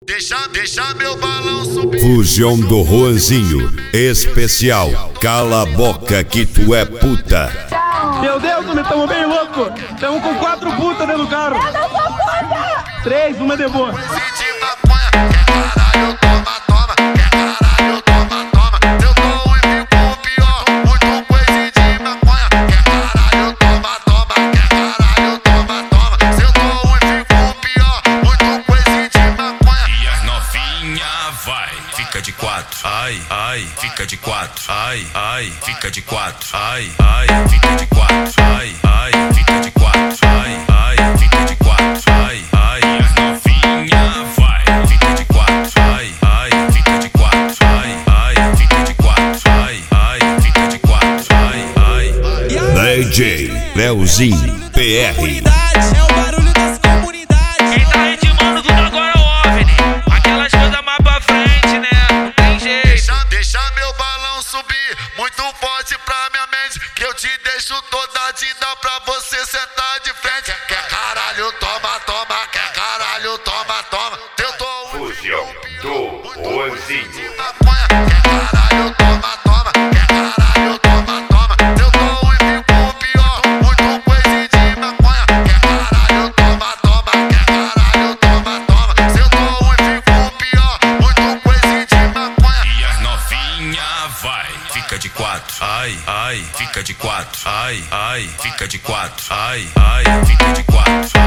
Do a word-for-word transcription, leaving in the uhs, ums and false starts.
Deixa, deixa meu balão subir. Fusão do Juanzinho, especial. Cala a boca que tu é puta. Meu Deus, nós estamos bem loucos. Estamos com quatro putas dentro do carro. Eu não sou puta! Três, uma de boa. Se de maconha, quer caralho, toma, toma. Quer caralho, toma, toma. Eu tô e fico pior. Muito coisa de maconha. Quer caralho, toma, toma. Quer caralho, toma, toma. Se eu tô e fico pior. Muito coisa de maconha. E as novinha vai, fica de quatro. Ai, ai, fica de quatro. Ai, ai, fica de quatro. Ai, ai, fica de quatro. Ai, ai, fica de quatro. Ai, ai, fica de quatro. Ai, ai, e as novinha vai, fica de quatro. Ai, ai, fica de quatro. Ai, ai, fica de quatro. Ai, ai, fica de quatro. Ai, ai. D J Leozinho P R. É o barulho das comunidades. Quem tá ritmando tudo agora é o OVNI. Aquelas coisas mais pra frente, né? Não tem jeito. Deixa, deixa meu balão subir. Muito forte pra minha mente. Que eu te deixo toda de dar pra você sentar de frente. Quer caralho, toma, toma. Quer caralho, toma, toma. Eu tô Fusão do Juanzinho. maconha. Quer caralho, toma, toma. Quer caralho, toma, toma. Eu tô e fico pior. Muito coisa de maconha. Quer caralho, toma, toma. Quer caralho, toma, toma. Se eu tô e fico pior. Muito coisa de maconha. E as novinha vai, fica de quatro. Ai, ai, fica de quatro. Ai, ai, fica de quatro. Ai, ai, fica de quatro.